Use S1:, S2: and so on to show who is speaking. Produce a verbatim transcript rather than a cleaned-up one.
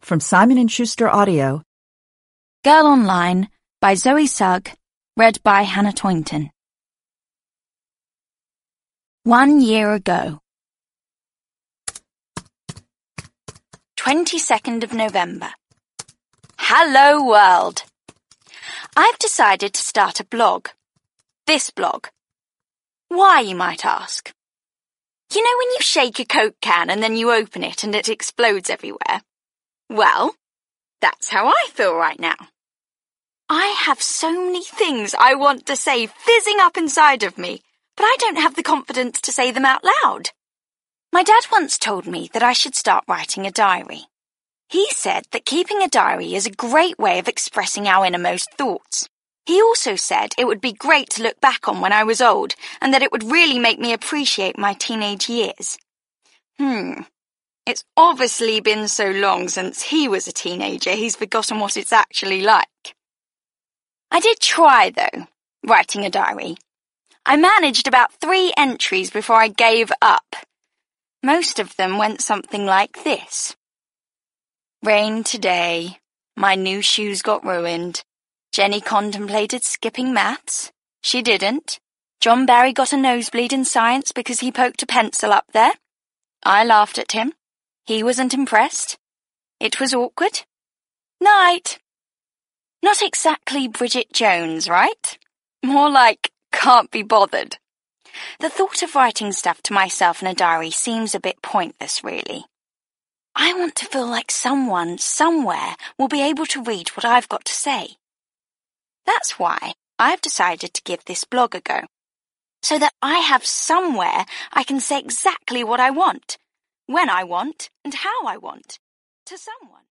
S1: From Simon and Schuster Audio.
S2: Girl Online by Zoe Sugg, read by Hannah Toynton. One year ago. twenty-second of November. Hello, world. I've decided to start a blog. This blog. Why, you might ask? You know when you shake a Coke can and then you open it and it explodes everywhere? Well, that's how I feel right now. I have so many things I want to say fizzing up inside of me, but I don't have the confidence to say them out loud. My dad once told me that I should start writing a diary. He said that keeping a diary is a great way of expressing our innermost thoughts. He also said it would be great to look back on when I was old and that it would really make me appreciate my teenage years. Hmm. It's obviously been so long since he was a teenager, he's forgotten what it's actually like. I did try, though, writing a diary. I managed about three entries before I gave up. Most of them went something like this. Rain today. My new shoes got ruined. Jenny contemplated skipping maths. She didn't. John Barry got a nosebleed in science because he poked a pencil up there. I laughed at him. He wasn't impressed. It was awkward. Night. Not exactly Bridget Jones, right? More like can't be bothered. The thought of writing stuff to myself in a diary seems a bit pointless, really. I want to feel like someone, somewhere, will be able to read what I've got to say. That's why I've decided to give this blog a go, so that I have somewhere I can say exactly what I want, when I want, and how I want, to someone.